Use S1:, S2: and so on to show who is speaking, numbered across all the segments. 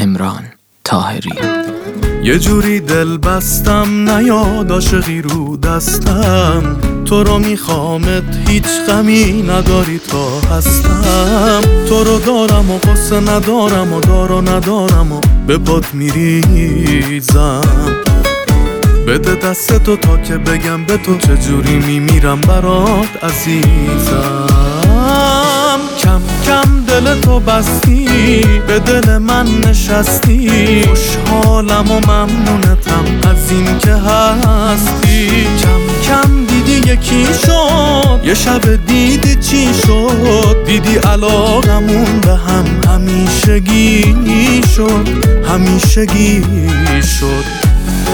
S1: امران طاهری.
S2: یه جوری دل بستم نیاد عاشقی رو دستم، تو رو میخوامت هیچ غمی نداری تا هستم. تو رو دارم و قصه ندارم و دار و ندارم و به پات میریزم. بده دست تو تا که بگم به تو چجوری میمیرم برات عزیزم. کم کم دل تو بستی، به دل من نشستی، خوشحالم و ممنونتم از این که هستی. کم کم دیدی یکی شد، یه شب دیدی چی شد، دیدی علاقمون به هم همیشگی شد، همیشگی شد.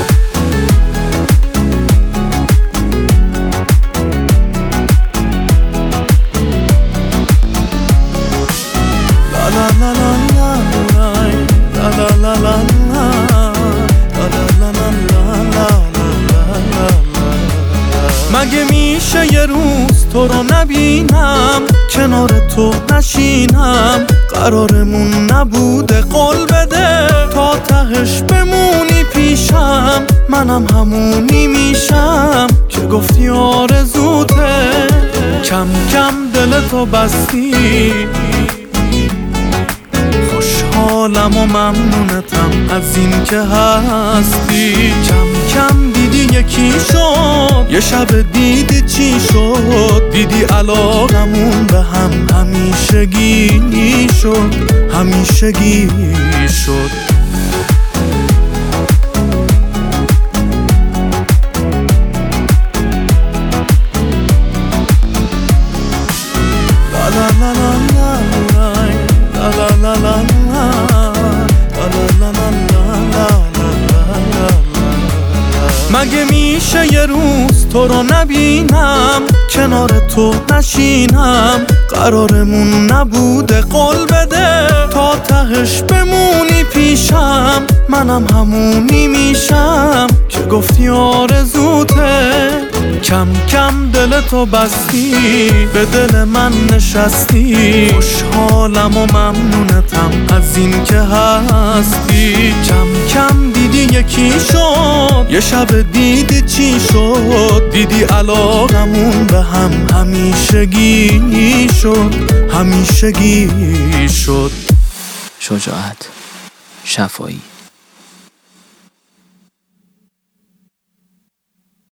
S2: مگه میشه یه روز تو رو نبینم، کنار تو نشینم، قرارمون نبوده قول بده تا تهش بمونی پیشم، منم همونی میشم که گفتی آرزوته. کم کم دل تو بستی، خوشحالم و ممنونتم از این که هستی. کم کم دیدی یکی شد، یه شب دیدی چی شد، دیدی علاقمون به هم همیشگی شد، همیشگی شد. مگه میشه یه روز تو رو نبینم، کنار تو نشینم، قرارمون نبوده قول بده تا تهش بمونی پیشم، منم همونی میشم که گفتی آرزوته. کم کم دل تو بستی، به دل من نشستی، خوشحالم و ممنونتم از این که هستی. کم کم دیدی یکی شد، یه شب دیدی چی شد، دیدی علاقمون به هم همیشگی شد، همیشگی شد.
S1: شجاعت شفایی.